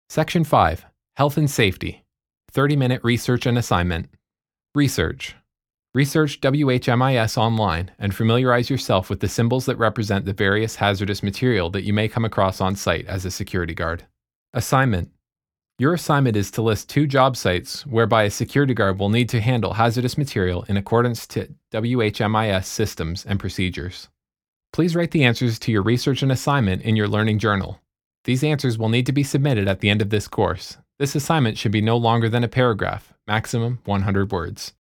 Section 5. Health and Safety. 30-minute research and assignment. Research. Research WHMIS online and familiarize yourself with the symbols that represent the various hazardous material that you may come across on site as a security guard. Assignment. Your assignment is to list 2 job sites whereby a security guard will need to handle hazardous material in accordance to WHMIS systems and procedures. Please write the answers to your research and assignment in your learning journal. These answers will need to be submitted at the end of this course. This assignment should be no longer than a paragraph, maximum 100 words.